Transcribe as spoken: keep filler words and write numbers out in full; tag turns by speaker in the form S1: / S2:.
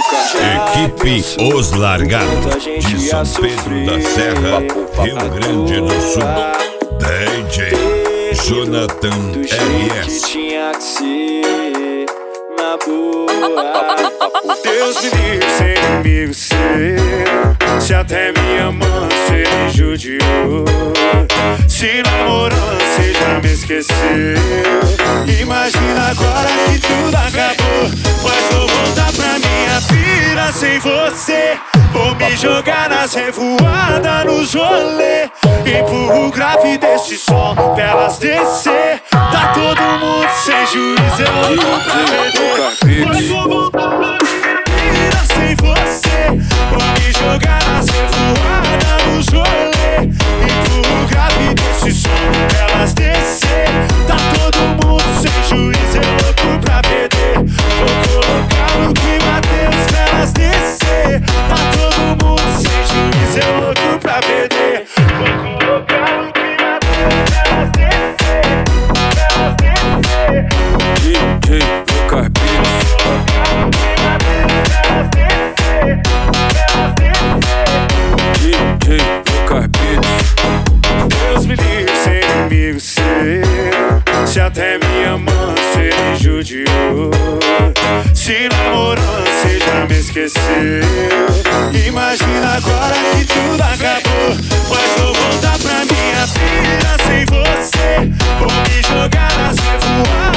S1: Equipe Os Largados de São Pedro da Serra, Rio Grande do Sul. D J Jonathan R S.
S2: Tinha que ser na boa. Deus me livre ser inimigo seu. Se até minha mãe cê me judiou. Se namorando cê já me esqueceu. Imagina agora que tudo acabou. Mas vou voltar pra minha vida sem você. Vou me jogar nas revoadas, nos rolê. Empurro o grave desse som pra elas descer. Tá todo mundo sem juízo, eu louco pra perder. Mas vou voltar pra minha vida sem você. Vou me jogar nas revoadas, nos rolê. Empurro o grave desse som pra elas descer. Tá todo mundo sem juízo, eu louco pra perder. Vou colocar no clima deles pra elas descer. Tá todo mundo sem juízo, eu louco pra perder. Vou colocar no clima deles pra elas descer. Pra elas descer.
S3: D J Lucas Beats.
S2: Vou colocar no clima deles pra elas descer. Pra elas descer.
S3: D J Lucas Beats.
S2: Deus me livre ser inimigo seu. Se até minha mãe cê me judiou. Se namorando cê já me esqueceu. Imagina agora que tudo acabou. Mas vou voltar pra minha vida sem você. Vou me jogar nas revoadas.